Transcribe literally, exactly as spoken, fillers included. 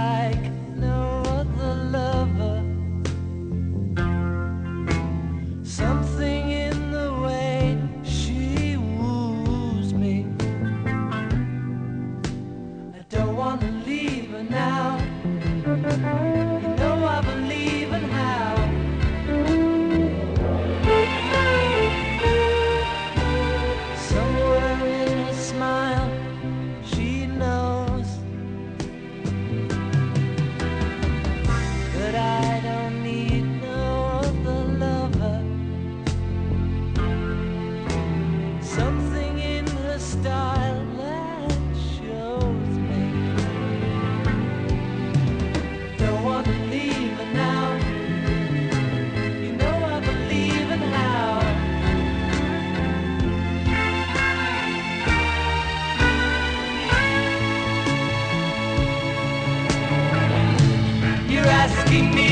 like no other lover. Something in the way she woos me. I don't want to leave her now. You know I believe in how. Somewhere in her smile, she knows that I don't need no other lover. Something in her style that shows me. Don't want to leave her now. You know I believe in how. You're asking me